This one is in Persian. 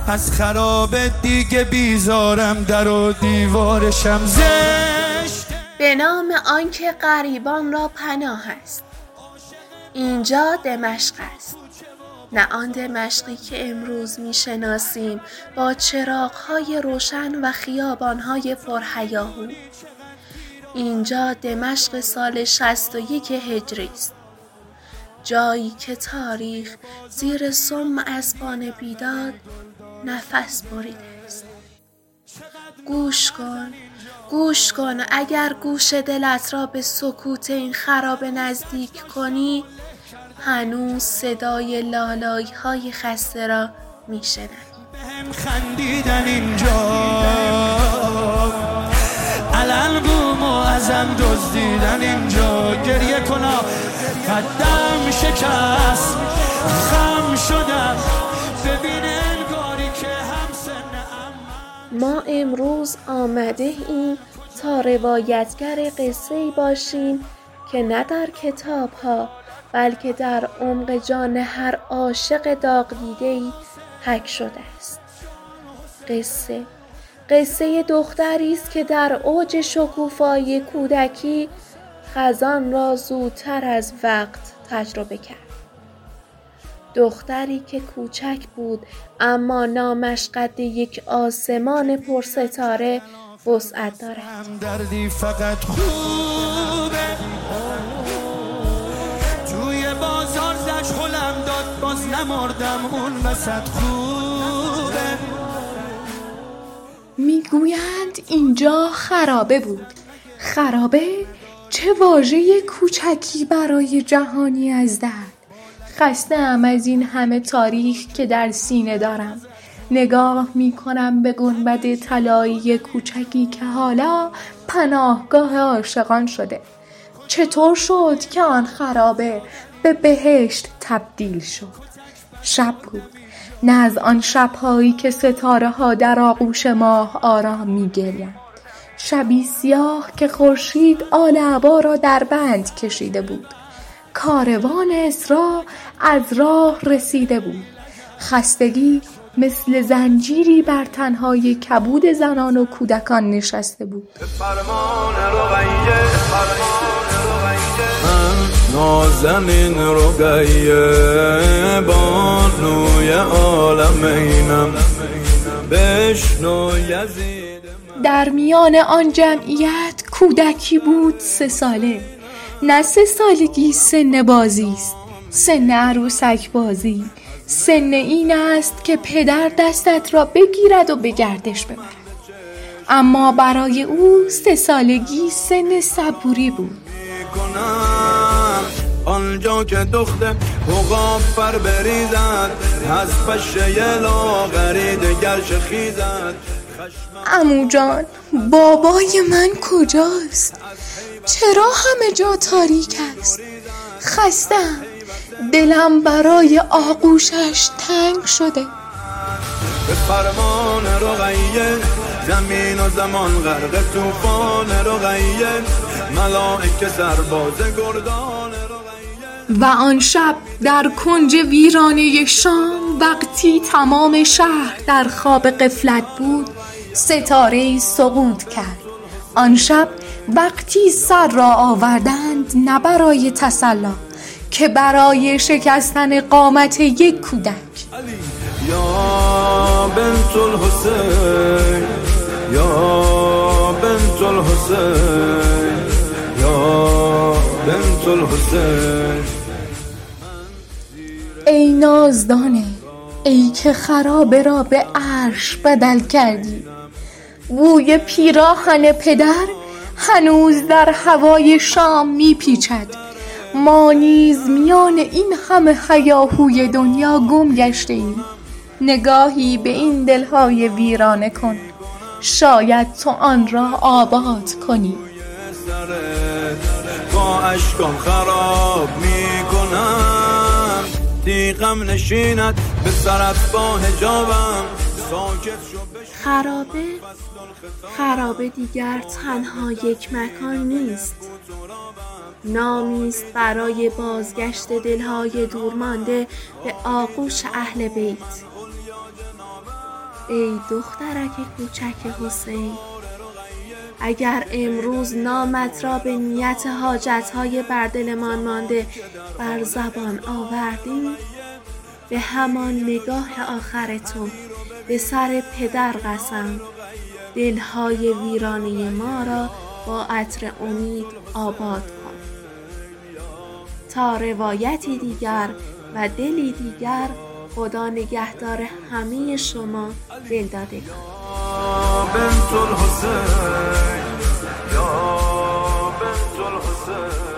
از خراب دیگه بیزارم، در و دیوارشم زشت. به نام آنکه غریبان را پناه است. اینجا دمشق است، نه آن دمشقی که امروز میشناسیم با چراغ‌های روشن و خیابان‌های پرهیاهو. اینجا دمشق سال 61 هجری است، جایی که تاریخ زیر سم اسبان بیداد نفس بریده است. گوش کن اگر گوش دلت را به سکوت این خرابه نزدیک کنی، هنوز صدای لالایی های خسته را میشنوی. هم خندیدن اینجا، علن بوم و ازم دزدیدن اینجا. گریه کنا قدم شکست، خم شدم ببین انگاری که هم سن. ما امروز آمده ایم تا روایتگر قصه‌ای باشیم که نه در کتاب ها بلکه در عمق جان هر عاشق داغ دیده‌ای حک شده است. قصه دختری است که در اوج شکوفایی کودکی خزان را زودتر از وقت تجربه کرد. دختری که کوچک بود اما نامش قد یک آسمان پرستاره وسعت دارد. دردی فقط خوبه، توی بازار زش خلم داد باز نمردم اون وسط خوبه. میگویند اینجا خرابه بود. خرابه چه واژه کوچکی برای جهانی از درد. خسته‌ام از این همه تاریخ که در سینه دارم. نگاه میکنم به گنبد طلایی کوچکی که حالا پناهگاه عاشقان شده. چطور شد که آن خرابه به بهشت تبدیل شد؟ شب بود، نه از آن شب‌هایی که ستاره ها در آغوش ماه آرام می‌گریند. شبی سیاه که خورشید آل عبا را در بند کشیده بود. کاروان اسرا از راه رسیده بود. خستگی مثل زنجیری بر تنهای کبود زنان و کودکان نشسته بود. نازنین رقیه بانوی عالم اینم بشنو یزید. در میان آن جمعیت کودکی بود 3 ساله. نه 3 سالگی سن بازی است، سن عروسک بازی. سن این است که پدر دستت را بگیرد و به گردش ببرد. اما برای او 3 سالگی سن صبوری بود. آنجا که دخته حقاب فر بریزد، از پشه لاغری دگرش خیزد. عمو جان، بابای من کجاست؟ چرا همه جا تاریک است؟ خستم، دلم برای آغوشش تنگ شده. به فرمان رقیه زمین و زمان غرق طوفان رقیه، ملائکه سرباز گردان رقیه. و آن شب در کنج ویرانه شام وقتی تمام شهر در خواب غفلت بود، ستاره‌ای سقوط کرد. آن شب وقتی سر را آوردند نه برای تسلا که برای شکستن قامت یک کودک. یا بنت الحسین، یا بنت الحسین، یا بنت الحسین. ای نازدانه، ای که خرابه را به عرش بدل کردی. بوی پیراهن پدر هنوز در هوای شام میپیچد. ما نیز میان این همه هیاهوی دنیا گم گشته ایم. نگاهی به این دلهای ویرانه کن، شاید تو آن را آباد کنی. با اشکم خراب میکنم، تیغم نشیند به سرت با حجابم. خرابه دیگر تنها یک مکان نیست، نامی است برای بازگشت دلهای دورمانده به آغوش اهل بیت. ای دخترک کوچک حسین، اگر امروز نامت را به نیت حاجتهای بر دلمان مانده بر زبان آوردیم، به همان نگاه آخر تو به سر پدر قسم دلهای ویرانی ما را با عطر امید آباد کن. تا روایتی دیگر و دلی دیگر، خدا نگهدار همه شما دلدادگان. بنت الحسین یا بنت الحسین.